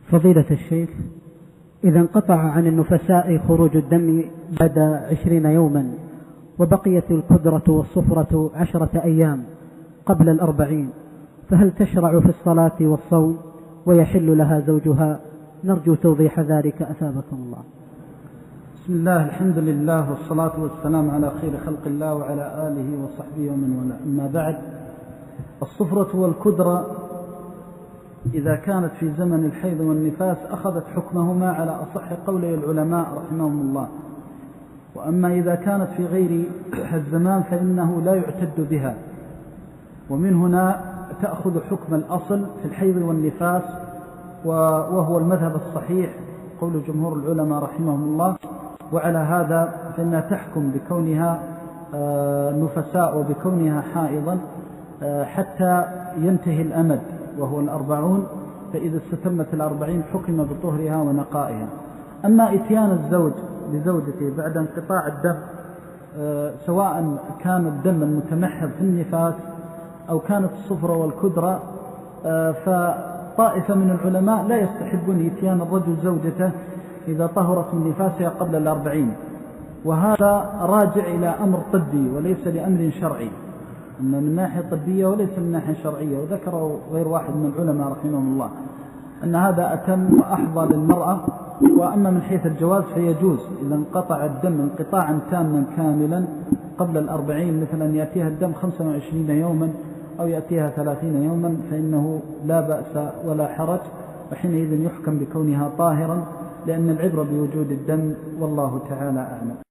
فضيلة الشيخ، إذا انقطع عن النفساء خروج الدم بعد 20 يوما وبقيت القدرة والصفرة 10 أيام قبل 40، فهل تشرع في الصلاة والصوم ويحل لها زوجها؟ نرجو توضيح ذلك أثابكم الله. بسم الله، الحمد لله، والصلاة والسلام على خير خلق الله وعلى آله وصحبه ومن والاه. أما بعد، الصفرة والكدرة إذا كانت في زمن الحيض والنفاس أخذت حكمهما على أصح قولي العلماء رحمهم الله، وأما إذا كانت في غير الزمان فإنه لا يعتد بها، ومن هنا تأخذ حكم الأصل في الحيض والنفاس، وهو المذهب الصحيح قول جمهور العلماء رحمهم الله. وعلى هذا فإنها تحكم بكونها نفساء وبكونها حائضا حتى ينتهي الأمد وهو 40، فإذا استتمت 40 حكم بطهرها ونقائها. أما إتيان الزوج لزوجته بعد انقطاع الدم، سواء كان الدم المتمحض في النفاس أو كانت الصفرة والكدرة، فطائفة من العلماء لا يستحبون إتيان الرجل زوجته إذا طهرت من نفاسها قبل 40، وهذا راجع إلى أمر طبي وليس لأمر شرعي، إن من ناحية طبية وليس من ناحية شرعية. وذكروا غير واحد من العلماء رحمهم الله أن هذا أتم وأحظى للمرأة. وأما من حيث الجواز فيجوز إذا انقطع الدم انقطاعا تاما كاملا قبل 40، مثل أن يأتيها الدم 25 يوما أو يأتيها 30 يوما، فإنه لا بأس ولا حرج، وحينئذ يحكم بكونها طاهرا، لأن العبرة بوجود الدم، والله تعالى أعلم.